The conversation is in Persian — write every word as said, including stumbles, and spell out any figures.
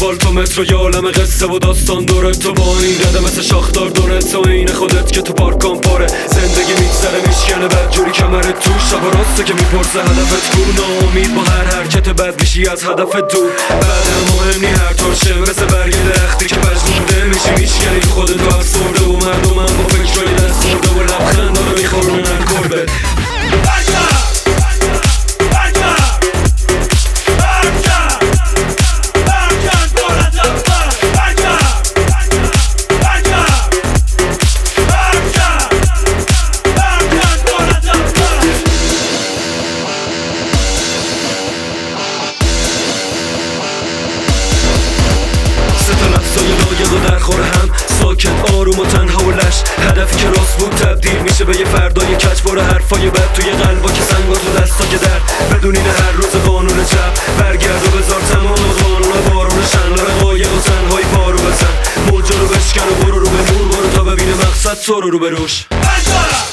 آسفالت و مترو یه عالم قصه و داستان دورت تو با این رده مثل شاخدار دورت تو این خودت که تو پارکان پاره زندگی میگذره میشکنه بدجوری کمرت توش شب و راسته که میپرسه هدفت کو ناامید با هر حرکت بد میشی از هدف دور بعد مهم نی هر طور مثل برگ درختی که مجنونده میشی میشکنی خودتو افسرده و مردمم با فکرهای دست خورده و لبخندا رو میخورنن کلبت و در خور هم ساکت آروم و تنها و لش هدفی که راست بود تبدیل میشه به یه فردای کج بار حرفای بد توی قلبا که سنگا تو دستا که در بدون این هر روز قانون چپ برگرد و بذار تمام قانون بارون شن رقایق و تنهایی پارو بزن موجا رو بشکن و برو رو به نور برو تا ببینه مقصد تو رو رو به روش